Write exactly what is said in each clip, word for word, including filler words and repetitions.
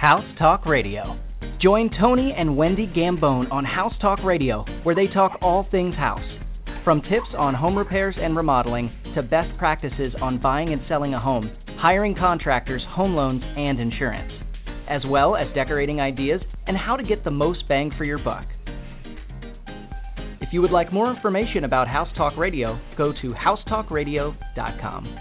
House Talk Radio. Join Tony and Wendy Gambone on House Talk Radio, where they talk all things house. From tips on home repairs and remodeling to best practices on buying and selling a home, hiring contractors, home loans, and insurance, as well as decorating ideas and how to get the most bang for your buck. If you would like more information about House Talk Radio, go to house talk radio dot com.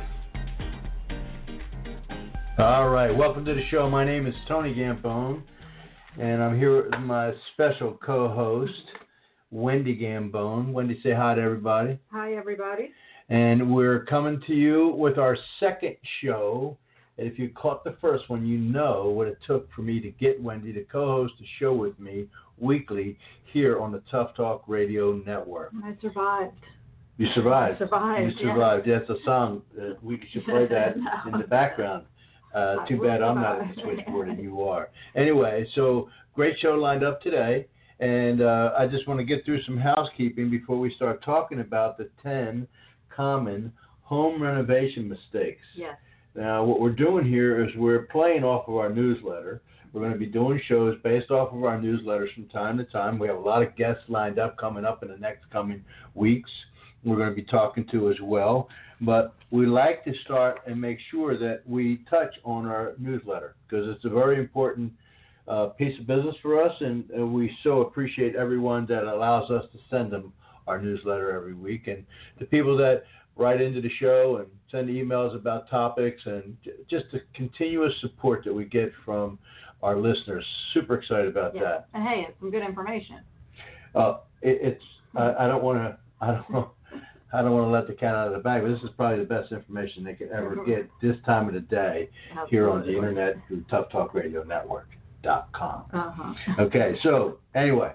All right, welcome to the show. My name is Tony Gambone, and I'm here with my special co-host, Wendy Gambone. Wendy, say hi to everybody. Hi, everybody. And we're coming to you with our second show. And if you caught the first one, you know what it took for me to get Wendy to co-host a show with me weekly here on the Tough Talk Radio Network. I survived. You survived. I survived. You survived. Yeah. That's a song. Uh, we should play that no. in the background. Uh, too bad I'm not at the switchboard and you are. Anyway, so great show lined up today. And uh, I just want to get through some housekeeping before we start talking about the ten common home renovation mistakes. Yes. Now, what we're doing here is we're playing off of our newsletter. We're going to be doing shows based off of our newsletters from time to time. We have a lot of guests lined up coming up in the next coming weeks. We're going to be talking to as well. But we like to start and make sure that we touch on our newsletter because it's a very important uh, piece of business for us, and, and we so appreciate everyone that allows us to send them our newsletter every week. And the people that write into the show and send emails about topics and j- just the continuous support that we get from our listeners. Super excited about yeah. that. And hey, it's some good information. Uh, it, it's I, I don't want to I don't I don't want to let the cat out of the bag, but this is probably the best information they could ever get this time of the day Absolutely. Here on the internet through tough talk radio network dot com. Uh-huh. Okay, so anyway,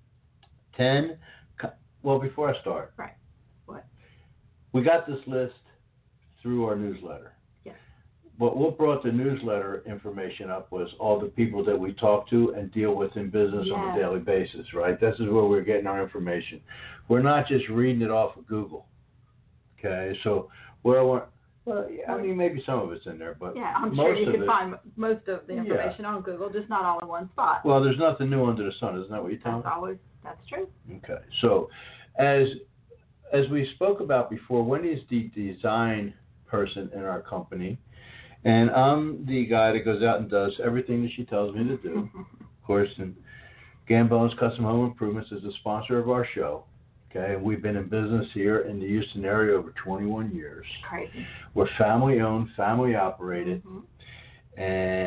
ten. Well, before I start, right. What? We got this list through our newsletter. Yes. But what brought the newsletter information up was all the people that we talk to and deal with in business yes. on a daily basis, right? This is where we're getting our information. We're not just reading it off of Google. Okay, so where I want, well, yeah, I mean, maybe some of it's in there, but yeah, I'm most sure you of can it, find most of the information yeah. on Google, just not all in one spot. Well, there's nothing new under the sun, isn't that what you're telling me? That's always, that's true. Okay, so as as we spoke about before, Wendy's the design person in our company, and I'm the guy that goes out and does everything that she tells me to do. Of course, and Gambone's Custom Home Improvements is the sponsor of our show. Okay, and we've been in business here in the Houston area over twenty-one years. Crazy. We're family owned, family operated, Mm-hmm.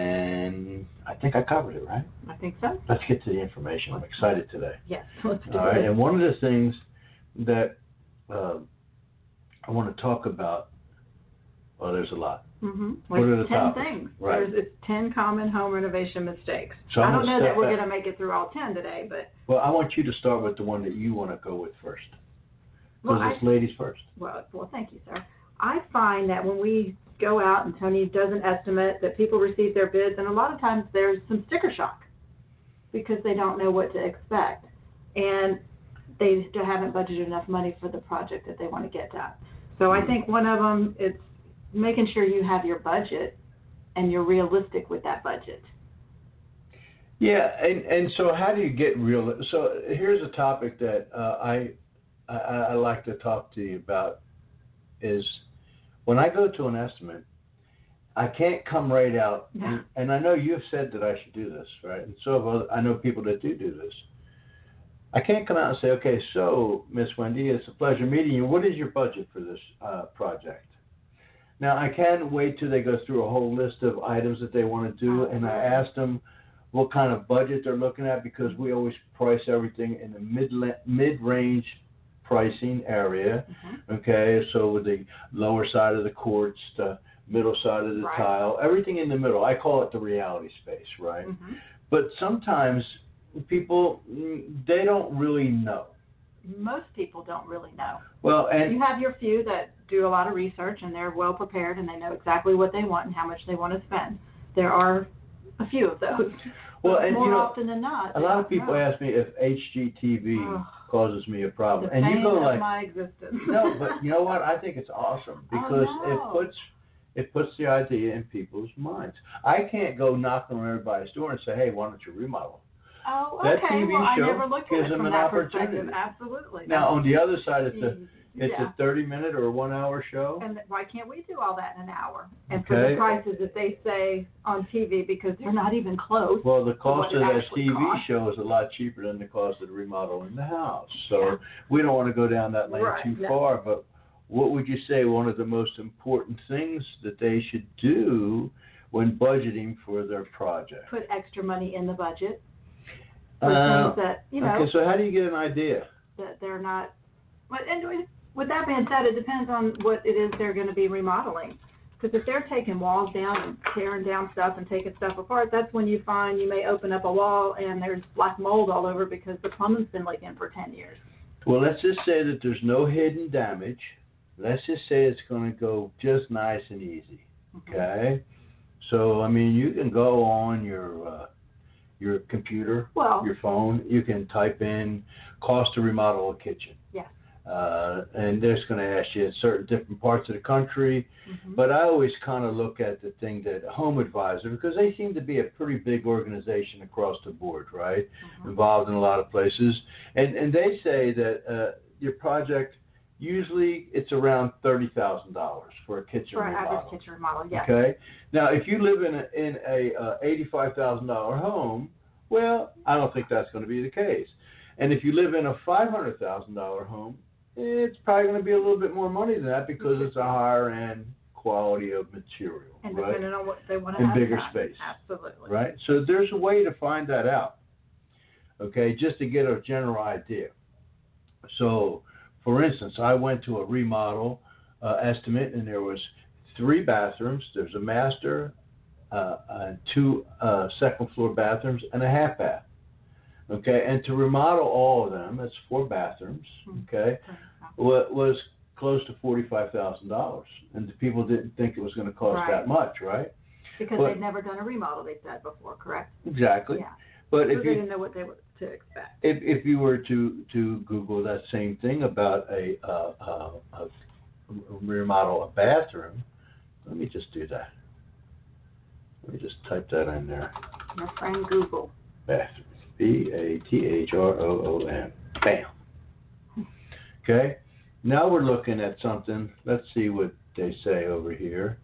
and I think I covered it, right? I think so. Let's get to the information. I'm excited today. Yes, let's do All right, it. and one of the things that uh, I want to talk about, well, there's a lot. Mm-hmm. What Like are the ten topics? things. Right. There's it's ten common home renovation mistakes. So I I'm don't gonna know step that we're back. going to make it through all ten today, but Well, I want you to start with the one that you want to go with first. well, Because I, it's ladies first. well, well, thank you, sir. I find that when we go out and Tony does an estimate, that people receive their bids, and a lot of times there's some sticker shock because they don't know what to expect, and they still haven't budgeted enough money for the project that they want to get done. So I think one of them is making sure you have your budget and you're realistic with that budget. Yeah, and, and so how do you get real? So here's a topic that uh, I, I I like to talk to you about is when I go to an estimate, I can't come right out, Yeah. and, and I know you've said that I should do this, right? And so have other, I know people that do do this. I can't come out and say, okay, so Miss Wendy, it's a pleasure meeting you. What is your budget for this uh, project? Now, I can wait till they go through a whole list of items that they want to do, and I ask them what kind of budget they're looking at because we always price everything in the mid mid-range pricing area, Mm-hmm. okay? So with the lower side of the quartz, the middle side of the Right. tile, everything in the middle. I call it the reality space, right? Mm-hmm. But sometimes people, they don't really know. Most people don't really know. Well, and You have your few that do a lot of research and they're well prepared and they know exactly what they want and how much they want to spend. There are a few of those. well, But and more you know, often than not, a they lot of don't people know. ask me if H G T V Ugh. causes me a the problem, and pain you go of like, my existence. no, but you know what? I think it's awesome because Oh, no. it puts It puts the idea in people's minds. I can't go knocking on everybody's door and say, hey, why don't you remodel? Oh, That okay. T V well, show I never looked at gives it them from an that opportunity. perspective. Absolutely. Now, on the other side, it's a it's yeah. a thirty-minute or a one-hour show. And why can't we do all that in an hour? And for Okay. the prices that they say on T V, because they're not even close. Well, the cost to of what it that actually T V costs. show is a lot cheaper than the cost of remodeling the house. So Yeah. we don't want to go down that lane Right, too no. far. But what would you say one of the most important things that they should do when budgeting for their project? Put extra money in the budget for Uh, things that, you know, okay, so how do you get an idea? that they're not. But and with that being said, it depends on what it is they're going to be remodeling. Because if they're taking walls down and tearing down stuff and taking stuff apart, that's when you find you may open up a wall and there's black mold all over because the plumbing's been leaking for ten years. Well, let's just say that there's no hidden damage. Let's just say it's going to go just nice and easy. Okay? So, I mean, you can go on your uh, your computer, Well, your phone. You can type in cost to remodel a kitchen. yes. Uh, and there's going to ask you in certain different parts of the country. Mm-hmm. But I always kind of look at the thing that Home Advisor, because they seem to be a pretty big organization across the board, right? Mm-hmm. Involved in a lot of places. And and they say that uh, your project, usually it's around thirty thousand dollars for a kitchen For an remodel. average kitchen remodel, yes. Okay. Now, if you live in a, in a uh, eighty-five thousand dollars home, well, I don't think that's going to be the case. And if you live in a five hundred thousand dollars home, it's probably going to be a little bit more money than that because it's a higher end quality of material, And right? depending on what they want to In have bigger done. space. Absolutely. Right? So there's a way to find that out, okay, just to get a general idea. So, for instance, I went to a remodel uh, estimate, and there was three bathrooms. There's a master, uh, and two uh, second floor bathrooms, and a half bath. Okay, and to remodel all of them, that's four bathrooms. Okay, wa- was close to forty-five thousand dollars, and the people didn't think it was going to cost Right. that much, right? Because But- they've never done a remodel, they said before, correct? Exactly. Yeah. But So if they you didn't know what they were to expect. if if you were to to Google that same thing about a, uh, uh, a remodel a bathroom, let me just do that. Let me just type that in there. My friend Google. Bathroom. B A T H R O O M. Bam. Okay. Now we're looking at something. Let's see what they say over here.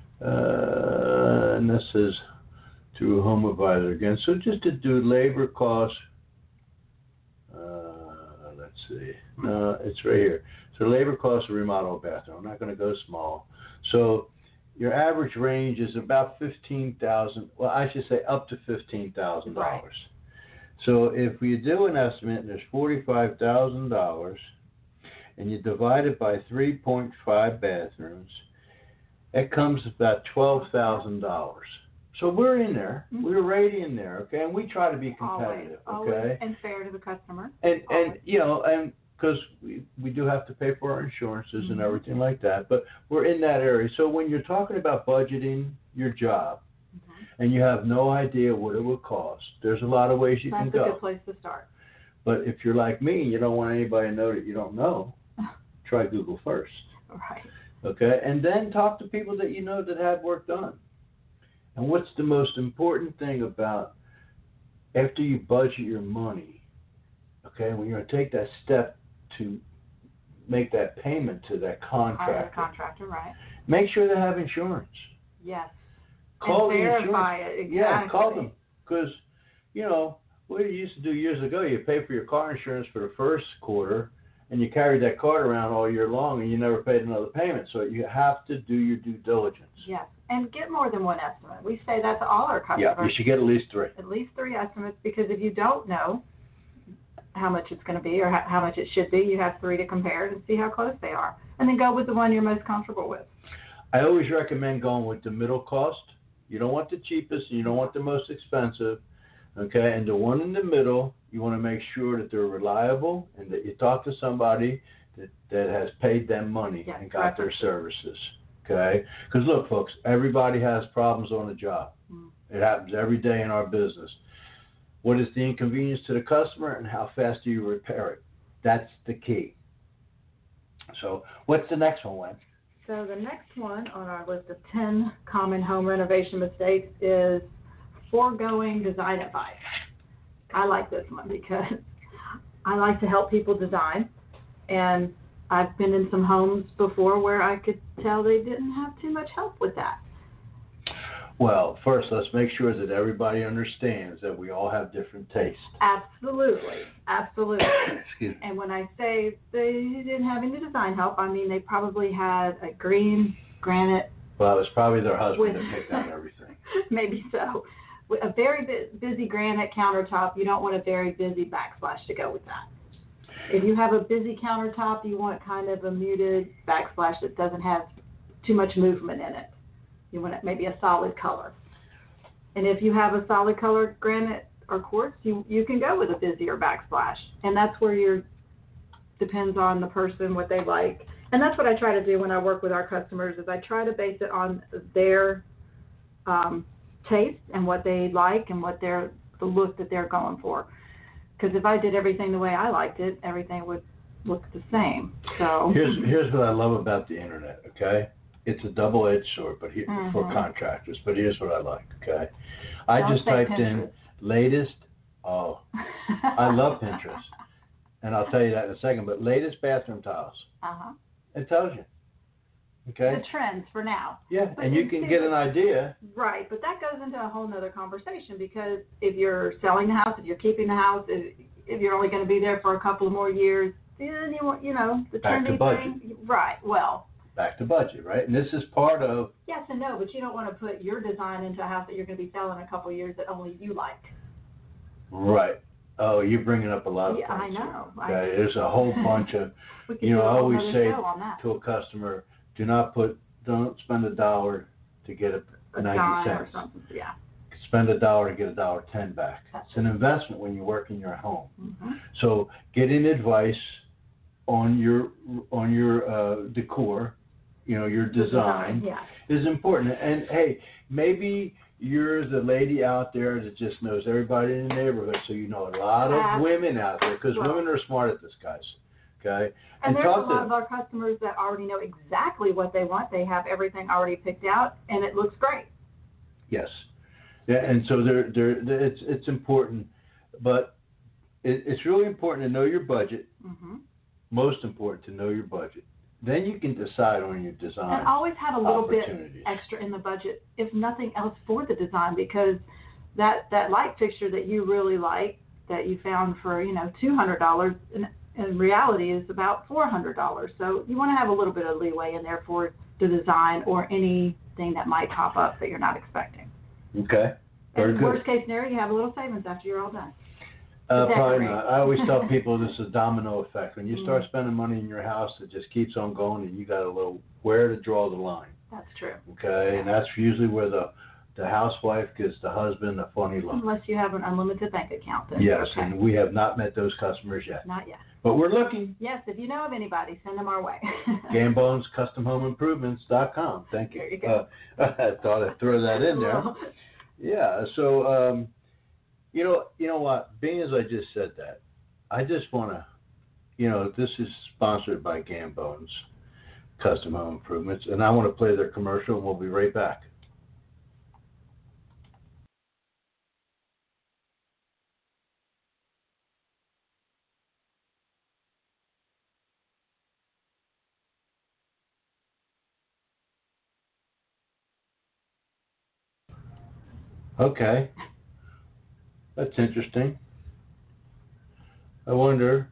Uh, and this is through Home Advisor again. So just to do labor costs. Uh, let's see. No, it's right here. So labor costs to remodel a bathroom. I'm not going to go small. So your average range is about fifteen thousand. Well, I should say up to fifteen thousand Right. dollars. So if we do an estimate and there's forty-five thousand dollars, and you divide it by three point five bathrooms, it comes about twelve thousand dollars. So we're in there. Mhm. We're right in there, okay? And we try to be Always, competitive, always, okay? and fair to the customer. And and always. you know, and because we we do have to pay for our insurances and Mhm. everything like that, but we're in that area. So when you're talking about budgeting your job, Mhm. and you have no idea what it will cost, there's a lot of ways you That's can a go. good place to start. But if you're like me, you don't want anybody to know that you don't know, try Google first, Right. okay? And then talk to people that you know that have work done. And what's the most important thing about after you budget your money, okay, when you're going to take that step to make that payment to that Hire a contractor, contractor, right? make sure they have insurance. Yes. Call and the verify insurance. it, exactly. Yeah, call them. Because, you know, what you used to do years ago, you pay for your car insurance for the first quarter, and you carried that card around all year long, and you never paid another payment. So you have to do your due diligence. Yes, and get more than one estimate. We say that to all our customers. Yeah, you should get at least three. At least three estimates, because if you don't know how much it's going to be or how, how much it should be, you have three to compare it and see how close they are. And then go with the one you're most comfortable with. I always recommend going with the middle cost. You don't want the cheapest, and you don't want the most expensive. Okay, and the one in the middle, you want to make sure that they're reliable and that you talk to somebody that, that has paid them money Yes, and got their references. services. Okay, because look, folks, everybody has problems on the job. Mm. It happens every day in our business. What is the inconvenience to the customer, and how fast do you repair it? That's the key. So, what's the next one, Wen? So the next one on our list of ten common home renovation mistakes is foregoing design advice. I like this one because I like to help people design, and I've been in some homes before where I could tell they didn't have too much help with that. Well, first, let's make sure that everybody understands that we all have different tastes. Absolutely, absolutely. Excuse me. And when I say they didn't have any design help, I mean they probably had a green granite. Well, it was probably their husband with, that picked out everything. Maybe so. With a very bu- busy granite countertop, you don't want a very busy backsplash to go with that. If you have a busy countertop, you want kind of a muted backsplash that doesn't have too much movement in it. You want it maybe a solid color. And if you have a solid color granite or quartz, you, you can go with a busier backsplash. And that's where you're, depends on the person, what they like. And that's what I try to do when I work with our customers is I try to base it on their um, taste and what they like and what their the look that they're going for. Because if I did everything the way I liked it, everything would look the same. So here's here's what I love about the internet. Okay, it's a double-edged sword, but here, mm-hmm. for contractors. But here's what I like. Okay, I Don't just say typed Pinterest. in latest. Oh, I love Pinterest, and I'll tell you that in a second. But latest bathroom tiles. Uh huh. It tells you. Okay. The trends for now. Yeah, But and you you can see get what- an idea. Right, but that goes into a whole nother conversation because if you're selling the house, if you're keeping the house, if, if you're only going to be there for a couple of more years, then you want, you know, the Back to trendy budget. thing. Right, well. Back to budget, right? And this is part of. Yes and no, but you don't want to put your design into a house that you're going to be selling in a couple of years that only you like. Right. Oh, you're bringing up a lot of Yeah, I points know. here. I Okay, know. there's a whole bunch of. We could You know, do a I whole always nother say show on that. to a customer, do not put, don't spend a dollar to get a, A ninety dime cents. or something, yeah. Spend a dollar to get a dollar ten back. That's It's an investment when you work in your home. Mm-hmm. So getting advice on your on your uh, decor, you know, your design, Yeah. is important. And hey, maybe you're the lady out there that just knows everybody in the neighborhood, so you know a lot of Uh, women out there, because well- women are smart at this, guys. Okay? And, there's a talk to lot them. of our customers that already know exactly what they want. They have everything already picked out, and it looks great. Yes. Yeah, and so they're, they're, it's it's important, but it, it's really important to know your budget. Mm-hmm. Most important to know your budget. Then you can decide on your design. And always have a little bit opportunities. extra in the budget, if nothing else, for the design, because that, that light fixture that you really like, that you found for, you know, two hundred dollars, in, in reality is about four hundred dollars. So you want to have a little bit of leeway in there for the design or anything that might pop up that you're not expecting. Okay. Very and good. worst case scenario, you have a little savings after you're all done. Uh, probably Decorate. not. I always tell people this is a domino effect. When you Mm. start spending money in your house, it just keeps on going, and you got to know where to draw the line. That's true. Okay, and that's usually where the the housewife gives the husband a funny look. Unless you have an unlimited bank account, then Yes, okay. and we have not met those customers yet, Not yet. but we're looking. Yes, if you know of anybody, send them our way. Gambones Custom Home Improvements dot com. Thank you. There you go. Uh, I thought I'd throw that in there. Well, Yeah. So, um, you know, you know what? Being as I just said that, I just want to, you know, this is sponsored by Gambones Custom Home Improvements, and I want to play their commercial, and we'll be right back. Okay. That's interesting. I wonder.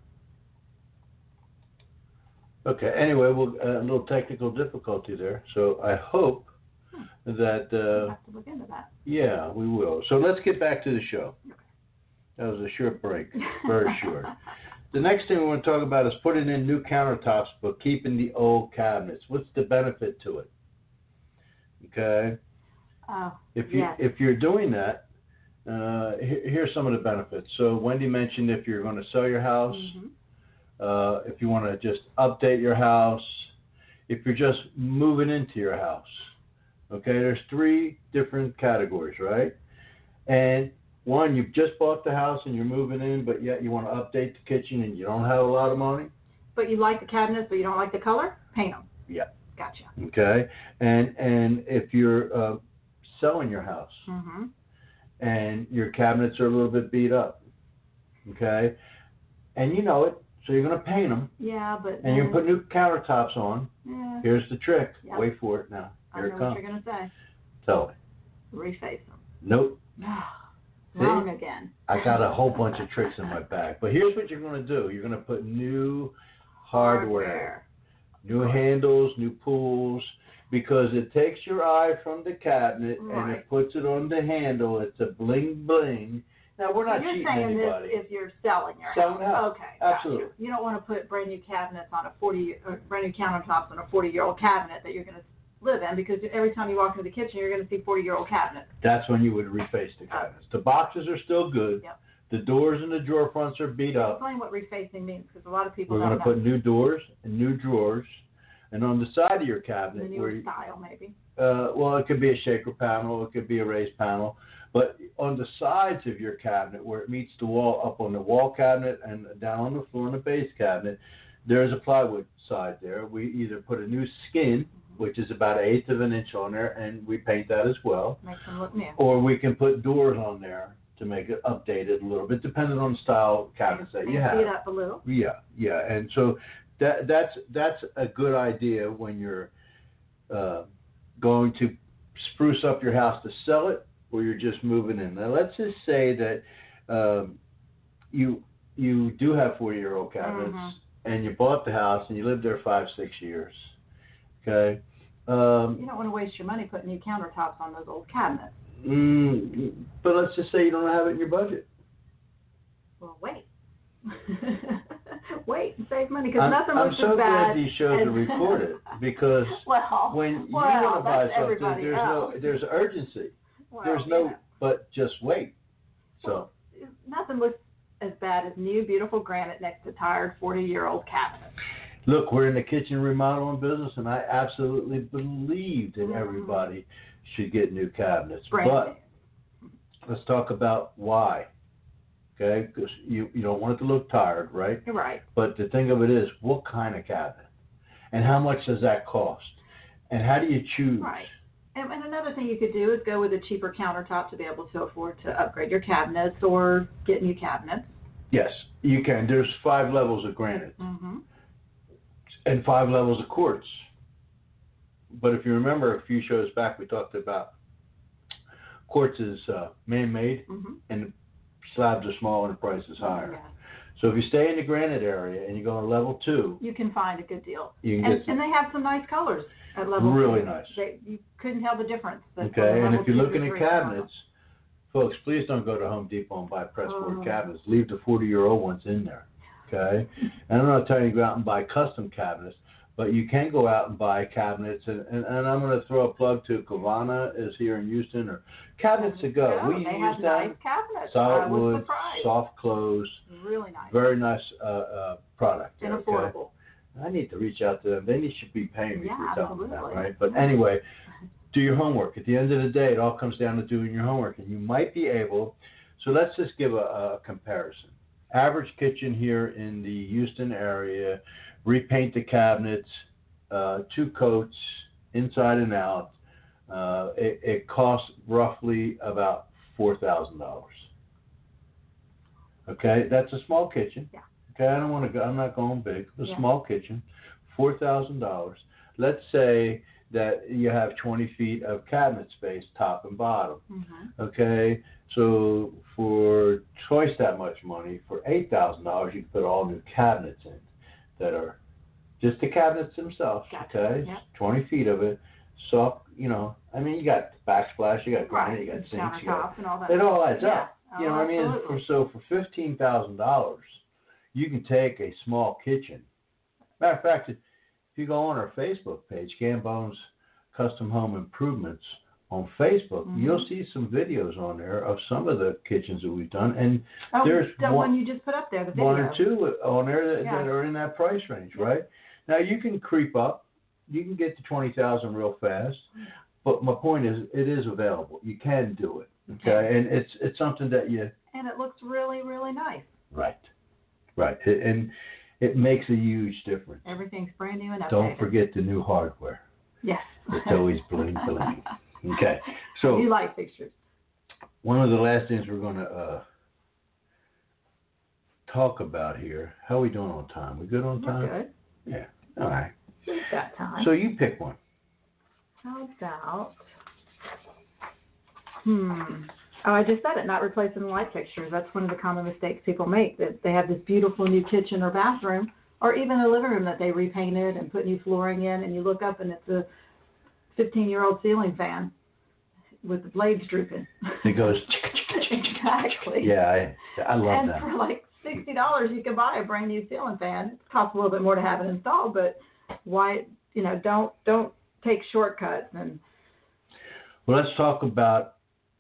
Okay. Anyway, we'll uh, a little technical difficulty there. So I hope that. we'll Uh, have to look into that. yeah, we will. So let's get back to the show. That was a short break, very short. The next thing we want to talk about is putting in new countertops, but keeping the old cabinets. What's the benefit to it? Okay. Oh, If you yes. if you're doing that, uh, here, here's some of the benefits. So Wendy mentioned if you're going to sell your house, Mhm. uh, if you want to just update your house, if you're just moving into your house. Okay, there's three different categories, right? And one, you've just bought the house and you're moving in, but yet you want to update the kitchen and you don't have a lot of money. But you like the cabinets, but you don't like the color? Paint them. Yeah. Gotcha. Okay, and and if you're uh, selling your house Mm-hmm. and your cabinets are a little bit beat up, okay, and you know it, so you're going to paint them. Yeah, but And you put new countertops on. Yeah. Here's the trick. Yep. Wait for it now. Here I know it comes. what you're going to say. Tell me. Reface them. Nope. Wrong again. I got a whole bunch of tricks in my bag. But here's what you're going to do. You're going to put new hardware, hardware. new handles, new pulls, because it takes your eye from the cabinet right. and it puts it on the handle. It's a bling bling. Now, we're not so you're cheating saying anybody. This if you're selling your selling house. house. Okay. Absolutely. Gotcha. You don't want to put brand new cabinets on a forty, or brand new countertops on a forty-year-old cabinet that you're going to live in, because every time you walk into the kitchen, you're going to see forty-year-old cabinets. That's when you would reface the cabinets. The boxes are still good. Yep. The doors and the drawer fronts are beat up. Explain what refacing means, because a lot of people We're don't going to know. put new doors and new drawers, and on the side of your cabinet, the newer where you, style maybe. Uh, well, it could be a shaker panel, it could be a raised panel, but on the sides of your cabinet, where it meets the wall, up on the wall cabinet and down on the floor in the base cabinet, there's a plywood side there. We either put a new skin, which is about an eighth of an inch on there, and we paint that as well. Makes them look new. Or we can put doors on there to make it updated a little bit, depending on the style cabinets that you have. Speed up a little. Yeah, yeah, and so that that's that's a good idea when you're uh, going to spruce up your house to sell it, or you're just moving in. Now, let's just say that um, you you do have forty-year-old cabinets, mm-hmm. and you bought the house and you lived there five, six years. Okay. Um, you don't want to waste your money putting new countertops on those old cabinets. Mm, but let's just say you don't have it in your budget. Well, wait. Wait and save money, because I'm, nothing I'm looks so as bad. glad these shows as... are recorded, because well, when you well, want to buy something, there's else. no there's urgency. Well, there's no, yeah. but just wait. So well, nothing looks as bad as new, beautiful granite next to tired forty-year-old cabinets. Look, we're in the kitchen remodeling business, and I absolutely believe that everybody should get new cabinets. Brand but new. Let's talk about why. Okay, because you, you don't want it to look tired, right? You're right. But the thing of it is, what kind of cabinet? And how much does that cost? And how do you choose? Right. And, and another thing you could do is go with a cheaper countertop to be able to afford to upgrade your cabinets or get new cabinets. Yes, you can. There's five levels of granite. Mm-hmm. And five levels of quartz. But if you remember a few shows back, we talked about quartz is uh, man-made, mm-hmm. and the slabs are smaller and the price is higher. Yeah. So if you stay in the granite area and you go to level two, you can find a good deal. You can and, get some, and they have some nice colors at level really two. Really nice. They, you couldn't tell the difference. Okay, and if you're looking at cabinets, folks, please don't go to Home Depot and buy pressboard oh. cabinets. Leave the forty-year-old ones in there. Okay, and I'm not telling you to go out and buy custom cabinets, but you can go out and buy cabinets, and, and, and I'm going to throw a plug to Kavana is here in Houston, or Cabinets to Go. Oh, we they use have them. Nice cabinets. Solid I was wood, surprised. soft close. Really nice. Very nice uh, uh, product. And okay? affordable. I need to reach out to them. They should be paying me yeah, for telling them absolutely. that, right? But anyway, do your homework. At the end of the day, it all comes down to doing your homework, and you might be able. So let's just give a, a comparison. Average kitchen here in the Houston area, repaint the cabinets, uh, two coats, inside and out. Uh, it, it costs roughly about four thousand dollars. Okay, that's a small kitchen. Yeah. Okay, I don't want to go. I'm not going big. A yeah. small kitchen, four thousand dollars. Let's say that you have twenty feet of cabinet space, top and bottom. Mm-hmm. Okay, so for twice that much money, for eight thousand dollars, you can put all new cabinets in that are just the cabinets themselves. Gotcha. Okay, yep. twenty feet of it, soft. You know, I mean, you got backsplash, you got granite, right. you got and sinks, you got, and all that. it all adds yeah. up. You know oh, what I mean? Absolutely. For, so for fifteen thousand dollars, you can take a small kitchen. Matter of fact, if you go on our Facebook page, Gambone's Custom Home Improvements on Facebook, mm-hmm. you'll see some videos on there of some of the kitchens that we've done. And oh, there's the one, one you just put up there, the video. one or two on there that, yeah. that are in that price range, right? Now, you can creep up. You can get to twenty thousand dollars real fast. But my point is, it is available. You can do it, okay? okay? And it's it's something that you... And it looks really, really nice. Right, right. And it makes a huge difference. Everything's brand new and updated. Don't forget the new hardware. Yes. It's always bling bling. Okay. So new light fixtures. One of the last things we're going to uh, talk about here. How are we doing on time? We good on time? We're good. Yeah. All right. We've got time. So you pick one. How about? Hmm. Oh, I just said it, not replacing the light fixtures. That's one of the common mistakes people make, that they have this beautiful new kitchen or bathroom, or even a living room that they repainted and put new flooring in, and you look up and it's a fifteen-year-old ceiling fan with the blades drooping. It goes... Exactly. Yeah, I, I love and that. And for like sixty dollars, you can buy a brand new ceiling fan. It costs a little bit more to have it installed, but why, you know, don't don't take shortcuts. And Well, let's talk about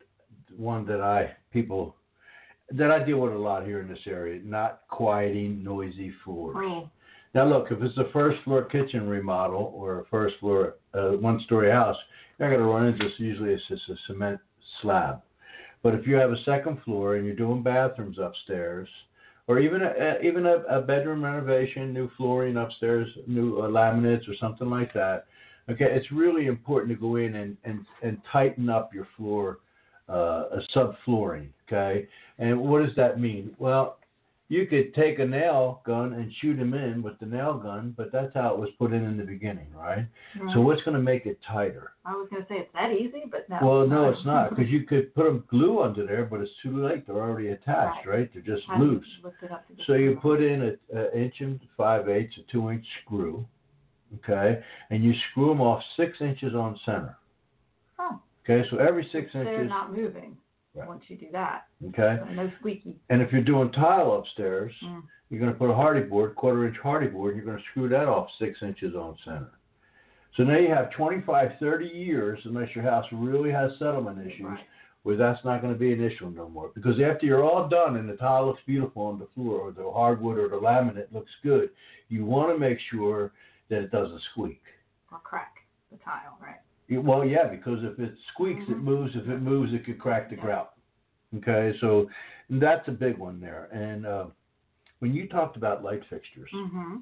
one that I people that I deal with a lot here in this area, not quieting noisy floors. oh, Now look, if it's a first floor kitchen remodel or a first floor uh, one story house, you're not going to run into this. Usually it's just a cement slab. But if you have a second floor and you're doing bathrooms upstairs, or even a, even a, a bedroom renovation, new flooring upstairs, new uh, laminates or something like that, okay, it's really important to go in and, and, and tighten up your floor, uh, a subflooring, okay? And what does that mean? Well, you could take a nail gun and shoot them in with the nail gun, but that's how it was put in in the beginning, right? right. So what's going to make it tighter? I was going to say it's that easy, but no. Well, no, it's not, because you could put them glue under there, but it's too late. They're already attached, right? right? They're just How loose. So you glue. put in an inch and five eighths, a two inch screw, okay, and you screw them off six inches on center. Oh. Okay, so every six They're inches. They're not moving right. once you do that. Okay. So no squeaky. And if you're doing tile upstairs, mm. you're going to put a hardy board, quarter inch hardy board, and you're going to screw that off six inches on center. So now you have twenty-five, thirty years, unless your house really has settlement issues, right. where that's not going to be an issue no more. Because after you're all done and the tile looks beautiful on the floor, or the hardwood or the laminate looks good, you want to make sure that it doesn't squeak. Or crack the tile, right? Well, yeah, because if it squeaks, mm-hmm. it moves. If it moves, it could crack the yeah. grout. Okay, so that's a big one there. And uh, when you talked about light fixtures, mm-hmm.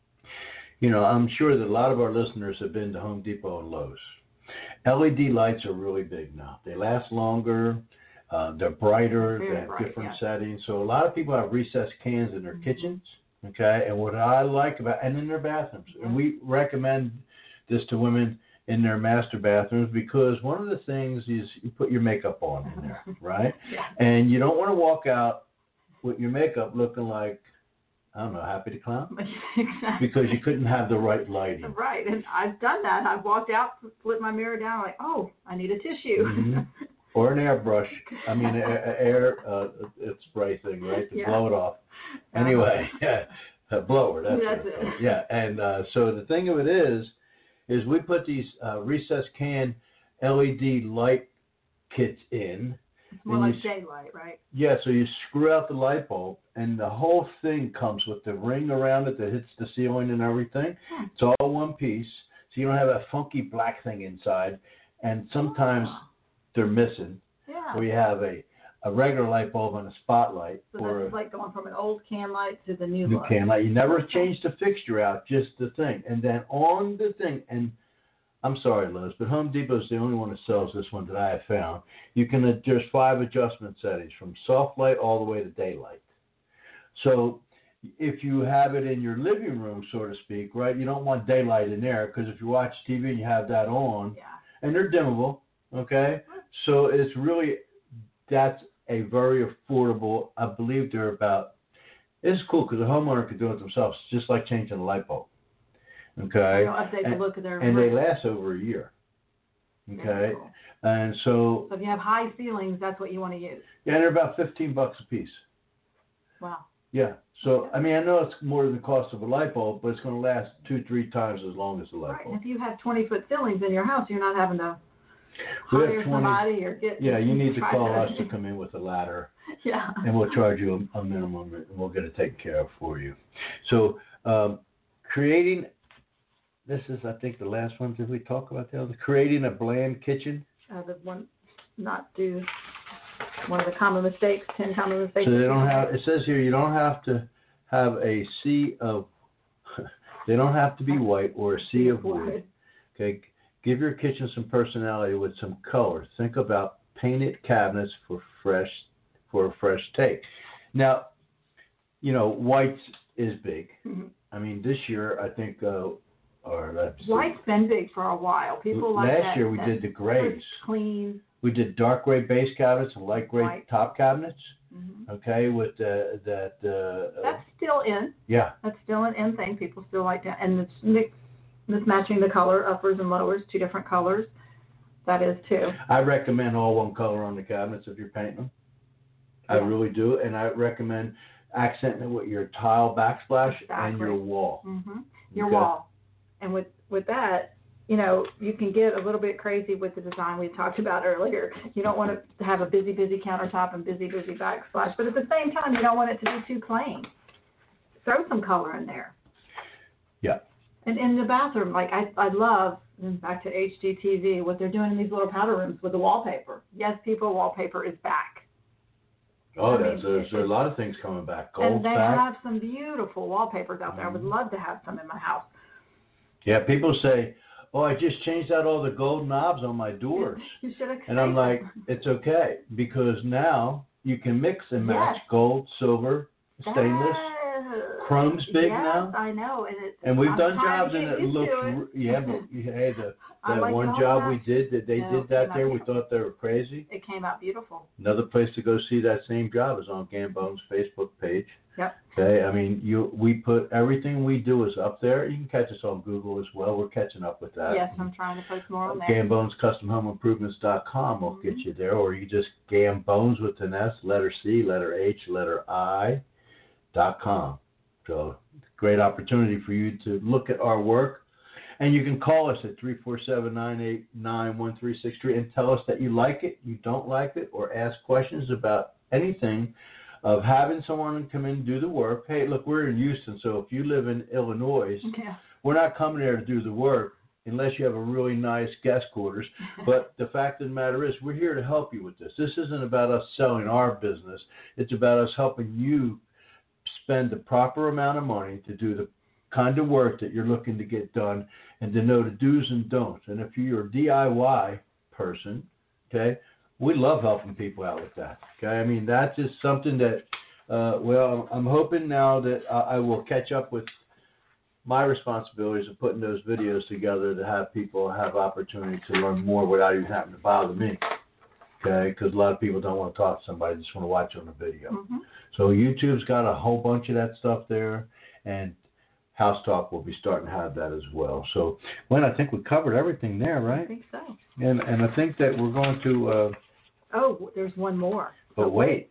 you know, I'm sure that a lot of our listeners have been to Home Depot and Lowe's. L E D lights are really big now. They last longer. Uh, they're brighter. Very they have bright, different yeah. settings. So a lot of people have recessed cans in their mm-hmm. kitchens. Okay, and what I like about, and in their bathrooms, yeah. and we recommend this to women in their master bathrooms, because one of the things is you put your makeup on in there, right? yeah. And you don't want to walk out with your makeup looking like, I don't know, Happy the Clown? Exactly. Because you couldn't have the right lighting. Right, and I've done that. I've walked out, flipped my mirror down, like, oh, I need a tissue. Mm-hmm. Or an airbrush. I mean, an air uh, spray thing, right, to yeah. blow it off. Anyway, yeah, a blower. That's, that's it. it. Yeah, and uh, so the thing of it is, is we put these uh, recessed can L E D light kits in. It's more like daylight, right? Yeah, so you screw out the light bulb, and the whole thing comes with the ring around it that hits the ceiling and everything. Hmm. It's all one piece, so you don't have that funky black thing inside. And sometimes oh. they're missing. Yeah. Where you have a, a regular light bulb and a spotlight. So or that's like going from an old can light to the new, new light. can light. You never change the fixture out, just the thing. And then on the thing, and I'm sorry, Liz, but Home Depot is the only one that sells this one that I have found. You can adjust five adjustment settings from soft light all the way to daylight. So if you have it in your living room, so to speak, right, you don't want daylight in there, because if you watch T V and you have that on, yeah. and they're dimmable, okay, so it's really, that's a very affordable, I believe they're about, it's cool because a homeowner could do it themselves, it's just like changing a light bulb. Okay, update and, the look of their and room. they last over a year. Okay, cool. and so so if you have high ceilings, that's what you want to use. Yeah, and they're about fifteen bucks a piece. Wow. Yeah, so I mean, I know it's more than the cost of a light bulb, but it's going to last two, three times as long as the light right. bulb. And if you have twenty foot ceilings in your house, you're not having to we hire have twenty, somebody or get. Yeah, you need to call to, us to come in with a ladder. Yeah. And we'll charge you a, a minimum, and we'll get it taken care of for you. So, um, creating. This is, I think, the last one. Did we talk about the other? Creating a bland kitchen. Uh, the one, not do one of the common mistakes, ten common mistakes. So they don't have. It says here you don't have to have a sea of, they don't have to be white, or a sea of wood. Okay, give your kitchen some personality with some color. Think about painted cabinets for fresh, for a fresh take. Now, you know, white is big. Mm-hmm. I mean, this year I think, uh, or let's see. White's been big for a while. People like Last that. year we that did the grays. Clean. We did dark gray base cabinets and light gray White. top cabinets. Mm-hmm. Okay, with uh, that. Uh, That's still in. Yeah. That's still an in thing. People still like that, and it's mix, mismatching the color, uppers and lowers, two different colors. That is too. I recommend all one color on the cabinets if you're painting them. I Yeah. really do, and I recommend accenting it with your tile backsplash Exactly. and your wall. Mm-hmm. Your Okay. wall, and with with that, you know, you can get a little bit crazy with the design we talked about earlier. You don't want to have a busy, busy countertop and busy, busy backsplash, but at the same time, you don't want it to be too plain. Throw some color in there. Yeah. And in the bathroom, like I, I love, and back to H G T V, what they're doing in these little powder rooms with the wallpaper. Yes, people, wallpaper is back. Oh, I there's, mean, there's, there's a lot of things coming back. Gold's and they back. have some beautiful wallpapers out there. Mm-hmm. I would love to have some in my house. Yeah, people say, oh, I just changed out all the gold knobs on my doors. You should have. And I'm like, it's okay, because now you can mix and match Yes. gold, silver, stainless. That, Chrome's big yes, now. I know, and it's. And we've I'm done trying jobs to and get it used looks, to it. r- yeah, but hey, the, I that like one all job that. we did that they No, did that not there, we beautiful. thought they were crazy. It came out beautiful. Another place to go see that same job is on Gambone's Facebook page. Yep. Okay, I mean, you we put everything we do is up there. You can catch us on Google as well. We're catching up with that. Yes, I'm trying to post more on there. Gambones Custom Home Improvements dot com will Mm-hmm. get you there, or you just Gambones with an S, letter C, letter H, letter I, dot com. So great opportunity for you to look at our work. And you can call us at three four seven, nine eight nine, one three six three and tell us that you like it, you don't like it, or ask questions about anything of having someone come in and do the work. Hey, look, we're in Houston, so if you live in Illinois, Yeah. we're not coming there to do the work unless you have a really nice guest quarters. But the fact of the matter is, we're here to help you with this. This isn't about us selling our business. It's about us helping you spend the proper amount of money to do the kind of work that you're looking to get done, and to know the do's and don'ts. And if you're a D I Y person, okay, we love helping people out with that. Okay, I mean, that's just something that, uh, well, I'm hoping now that uh, I will catch up with my responsibilities of putting those videos together to have people have opportunity to learn more without even having to bother me. Okay, because a lot of people don't want to talk to somebody, they just want to watch on the video. Mm-hmm. So YouTube's got a whole bunch of that stuff there, and House Talk will be starting to have that as well. So, Gwen, I think we covered everything there, right? I think so. And and I think that we're going to. Uh, oh, there's one more. But wait.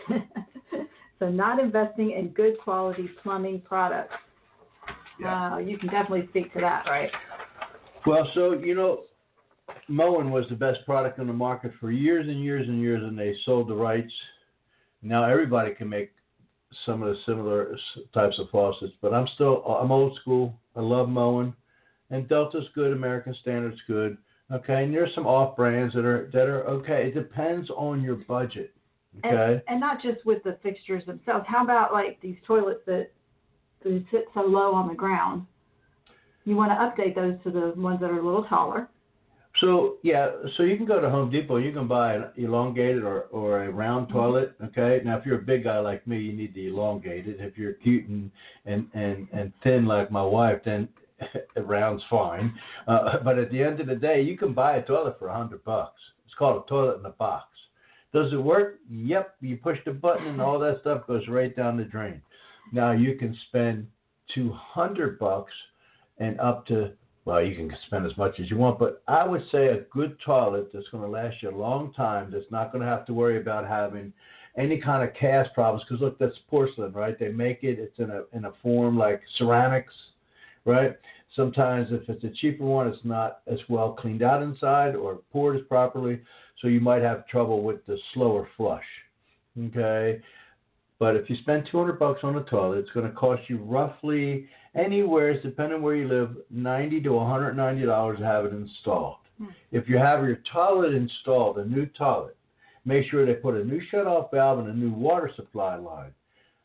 So, not investing in good quality plumbing products. Yeah. Uh, you can definitely speak to that, right? Well, so you know, Moen was the best product on the market for years and years and years, and they sold the rights. Now everybody can make some of the similar types of faucets, but I'm still, I'm old school. I love Moen, and Delta's good, American Standard's good. Okay, and there's some off brands that are that are okay. It depends on your budget. Okay, and, and not just with the fixtures themselves. How about like these toilets that, that sit so low on the ground? You want to update those to the ones that are a little taller. So yeah, so you can go to Home Depot. You can buy an elongated or, or a round toilet. Okay. Now, if you're a big guy like me, you need the elongated. If you're cute and and and, and thin like my wife, then a round's fine. Uh, but at the end of the day, you can buy a toilet for a hundred bucks. It's called a toilet in a box. Does it work? Yep. You push the button and all that stuff goes right down the drain. Now you can spend two hundred bucks and up to. Well, you can spend as much as you want, but I would say a good toilet that's going to last you a long time, that's not going to have to worry about having any kind of cast problems. Because look, that's porcelain, right? They make it; it's in a in a form like ceramics, right? Sometimes if it's a cheaper one, it's not as well cleaned out inside or poured as properly, so you might have trouble with the slower flush. Okay, but if you spend two hundred bucks on a toilet, it's going to cost you roughly anywhere, depending where you live, ninety to one hundred ninety dollars to have it installed. Hmm. If you have your toilet installed, a new toilet, make sure they put a new shutoff valve and a new water supply line.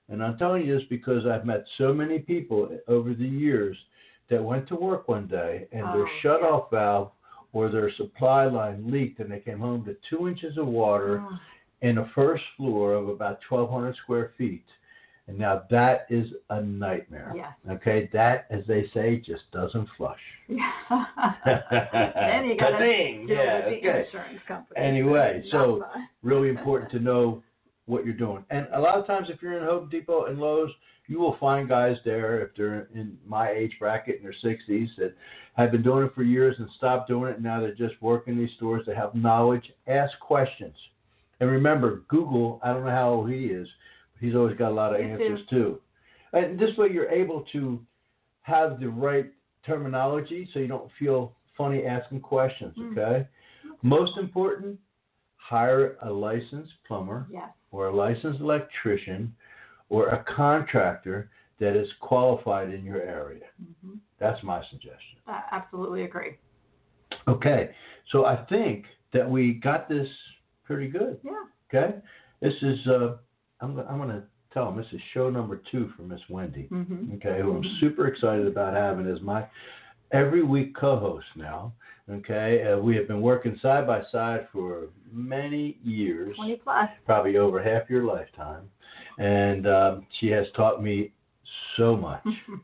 And I'm telling you this because I've met so many people over the years that went to work one day and Oh, their shutoff valve or their supply line leaked, and they came home to two inches of water Oh. in a first floor of about twelve hundred square feet. And now that is a nightmare. Yes. Okay, that, as they say, just doesn't flush. Yeah. Then you got to Ka-ding! deal Yeah, with the okay. insurance company. Anyway, Not so fun. really important to know what you're doing. And a lot of times if you're in Home Depot and Lowe's, you will find guys there, if they're in my age bracket in their sixties, that have been doing it for years and stopped doing it, and now they're just working these stores. They have knowledge. Ask questions. And remember, Google, I don't know how old he is, but he's always got a lot of Me answers too. And this way you're able to have the right terminology so you don't feel funny asking questions, Mm. okay? Most important, hire a licensed plumber Yes. or a licensed electrician or a contractor that is qualified in your area. Mm-hmm. That's my suggestion. I absolutely agree. Okay, so I think that we got this pretty good. Yeah. Okay, this is uh, I'm go- I'm going to tell them this is show number two for Miss Wendy. Mm-hmm. Okay, who I'm super excited about having as my every week co-host now. Okay, uh, we have been working side by side for many years, twenty plus. probably over half your lifetime, and um, she has taught me so much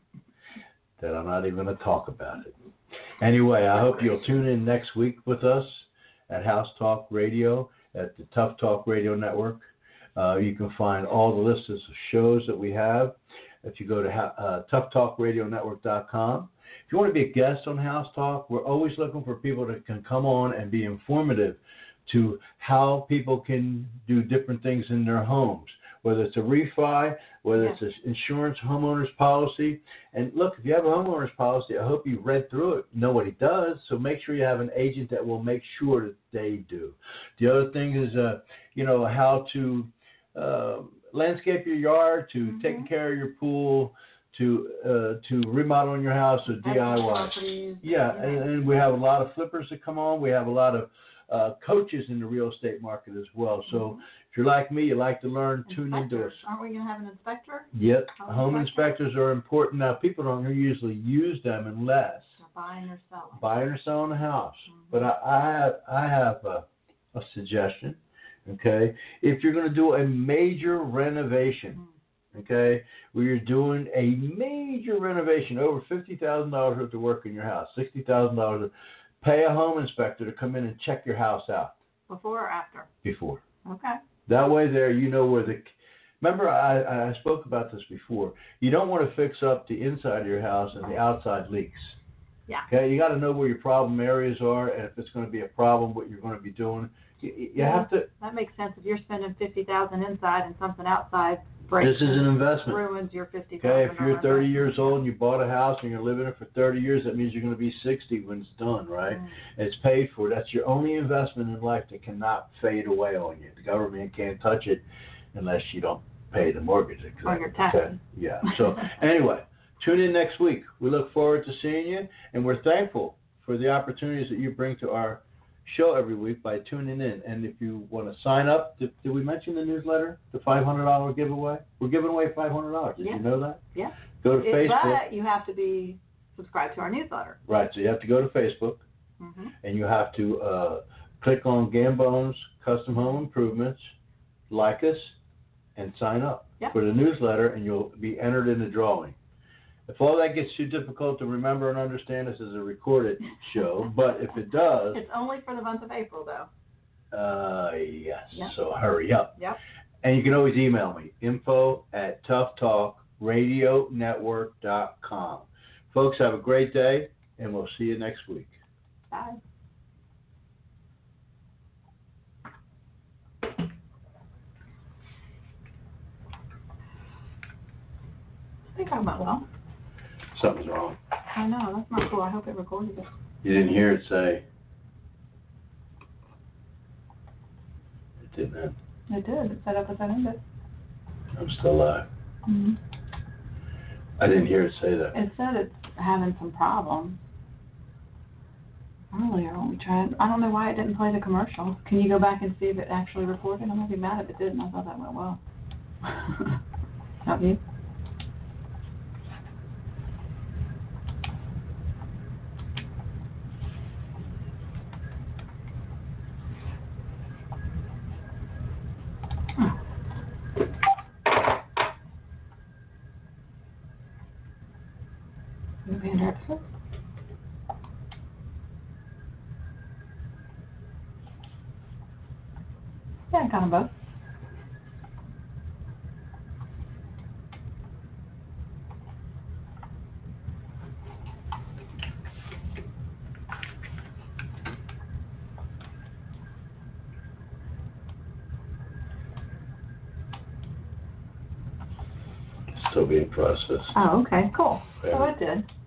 that I'm not even going to talk about it. Anyway, I hope you'll tune in next week with us at House Talk Radio at the Tough Talk Radio Network. Uh, you can find all the lists of shows that we have if you go to uh, tough talk radio network dot com. If you want to be a guest on House Talk, we're always looking for people that can come on and be informative to how people can do different things in their homes, whether it's a refi, whether Yes. it's an insurance homeowner's policy. And look, if you have a homeowner's policy, I hope you read through it, know what it does, so make sure you have an agent that will make sure that they do. The other thing is, uh, you know, how to uh, landscape your yard, to Mm-hmm. taking care of your pool, to uh, to remodeling your house or D I Y. Properties, Yeah, and, and we have a lot of flippers that come on. We have a lot of uh, coaches in the real estate market as well. So Mhm. if you're like me, you like to learn, tune into us. Inspectors. Aren't we going to have an inspector? Yep, Home home inspector? inspectors are important. Now, people don't usually use them unless Or buying or selling? buying or selling a house. Mhm. But I, I have I have a, a suggestion. Okay, if you're going to do a major renovation, Mhm. okay, where you're doing a major renovation, over fifty thousand dollars worth of work in your house, sixty thousand dollars, pay a home inspector to come in and check your house out Before or after? before. Okay. That way there you know where the, remember I, I spoke about this before, you don't want to fix up the inside of your house and the outside leaks. Yeah. Okay, you got to know where your problem areas are, and if it's going to be a problem, what you're going to be doing. You, you Yeah. have to, That makes sense. If you're spending fifty thousand inside and something outside breaks, this is an investment. ruins your fifty thousand. Okay, if you're thirty years old and you bought a house and you're living in it for thirty years, that means you're going to be sixty when it's done, right? Mm. And it's paid for. That's your only investment in life that cannot fade away on you. The government can't touch it unless you don't pay the mortgage. Or your taxes. Okay. Yeah. So anyway, tune in next week. We look forward to seeing you, and we're thankful for the opportunities that you bring to our show every week by tuning in. And if you want to sign up, did, did we mention the newsletter, the five hundred dollars giveaway? We're giving away five hundred dollars. Did Yeah. you know that? Yeah. Go to It- Facebook. But you have to be subscribed to our newsletter. Right, so you have to go to Facebook, Mm-hmm. and you have to uh, click on Gambone's Custom Home Improvements, like us, and sign up Yep. for the newsletter, and you'll be entered in the drawing. If all that gets too difficult to remember and understand, this is a recorded show, but if it does, It's only for the month of April, though. uh, yes, Yep. so hurry up. Yep. And you can always email me, info at tough talk radio network dot com. Folks, have a great day, and we'll see you next week. Bye. I think I went well. Something's wrong. I know, that's not cool. I hope it recorded it. You didn't hear it say. It didn't end. It did. It set up as I ended. I'm still live. Mm-hmm. I didn't hear it say that. It said it's having some problems. Earlier when we tried, I don't know why it didn't play the commercial. Can you go back and see if it actually recorded? I'm gonna be mad if it didn't. I thought that went well. Not you. Maybe an exit. Yeah, kind of both. Still being processed. Oh, okay, cool. Yeah. So it did.